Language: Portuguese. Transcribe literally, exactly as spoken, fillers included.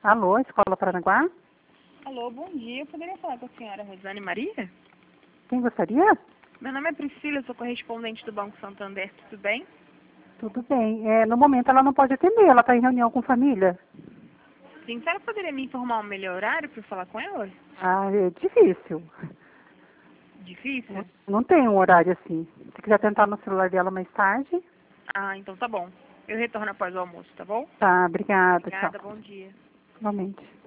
Alô, Escola Paranaguá? Alô, bom dia. Eu poderia falar com a senhora Rosane Maria? Quem gostaria? Meu nome é Priscila, eu sou correspondente do Banco Santander, tudo bem? Tudo bem. É, no momento ela não pode atender, ela está em reunião com família. Sim, a senhora poderia me informar um melhor horário para eu falar com ela? Ah, é difícil. Difícil? Não tem um horário assim. Se quiser tentar no celular dela mais tarde. Ah, então tá bom. Eu retorno após o almoço, tá bom? Tá, obrigada, tchau. Obrigada, bom dia. Igualmente.